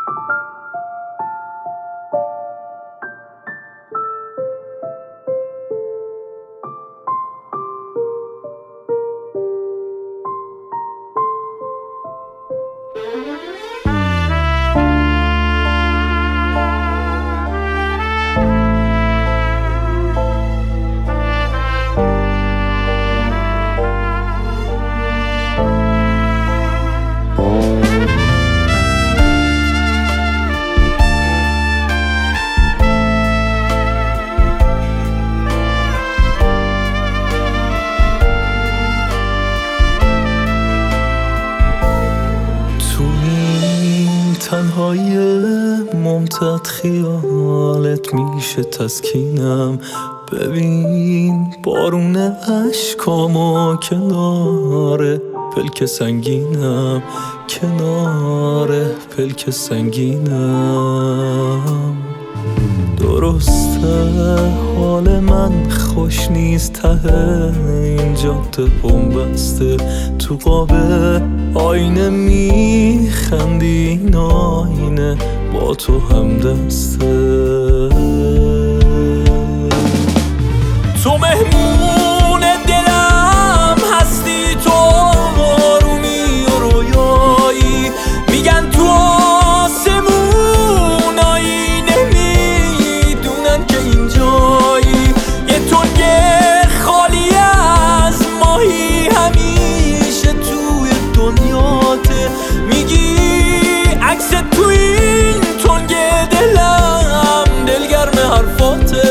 تنهای ممتد خیالت میشه تسکینم. ببین بارون اشکامو کنار پلک سنگینم، کنار پلک سنگینم. درسته حال من خوش نیست، ته این جاده بنبسته، تو قاب آینه میخندی، این آینه با تو هم دسته. تو مهمون دلم هستی، تو آرومی و رویایی، میگن تو آسمونایی، نمیدونن که اینجایی. یه تنگ خالی از ماهی همیشه توی دنیاته، میگی عکس تو این تنگ دلم دلگرم حرفاته.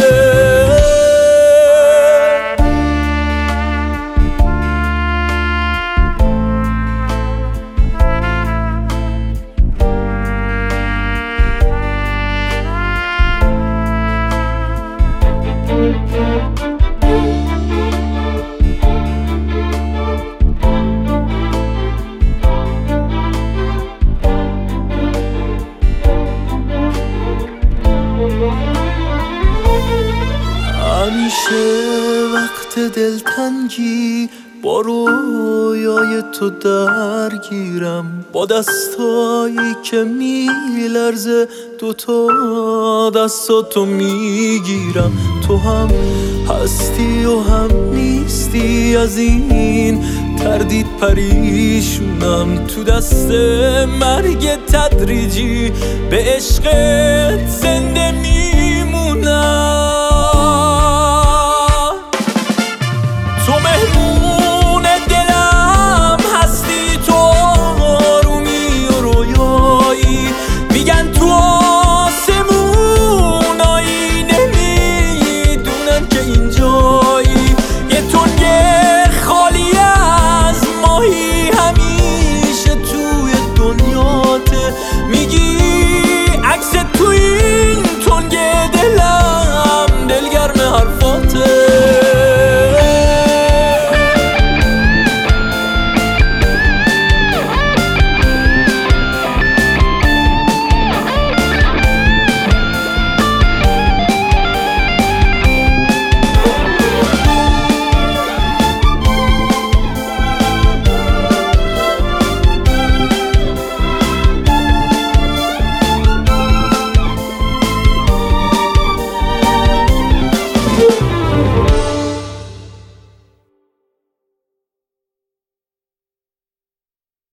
همیشه وقت دلتنگی با رویای تو درگیرم، با دستایی که میلرزه دوتا دستاتو میگیرم. تو هم هستی و هم نیستی، از این تردید پریشونم. تو دست مرگ تدریجی به عشقت زنده میمونم.